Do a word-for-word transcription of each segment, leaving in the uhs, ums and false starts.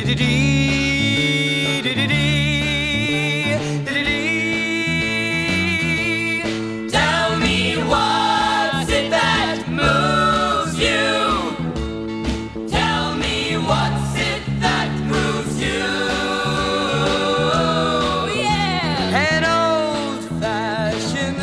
Tell me what's it that moves you. Tell me what's it that moves you. Yeah. An old-fashioned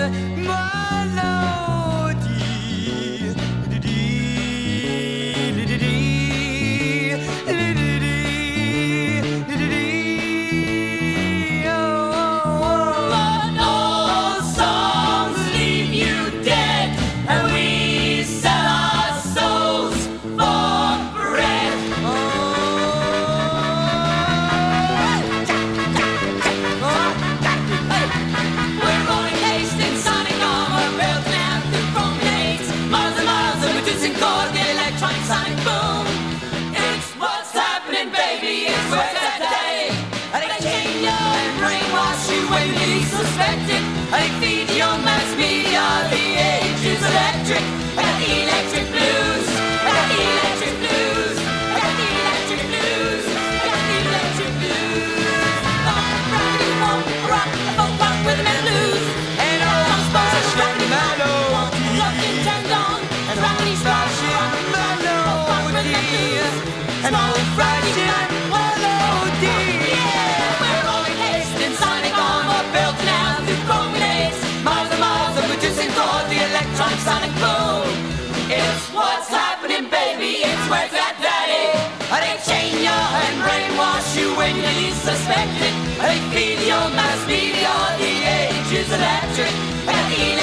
But all songs leave you dead, and we sell our souls for bread. We're rolling Hastings, sonic armor, built now through promenades, miles and miles of reducing chord, the electronic sonic boom. It's what's happening, baby. It's where that day. And they chain you and brainwash you when you least suspect it. And they feed your mass media. The age is electric. I got the electric blues. I got the electric blues. I got the electric blues. I got the electric blues. Funk, rockety, funk, rock, the folk rock with the blues. An old-fashioned melody. Rockin' tendon, An rockety, funk, old-fashioned rock, folk rock with the blues. An old-fashioned melody. We're rolling Hastings, sonic armor, built now through promenades, miles and miles of reducing chord, the electronic sonic boom. It's what's happening, baby. It's where's that daddy? They chain you and brainwash you when you least suspect it. They feed your mass media. The age is electric. And the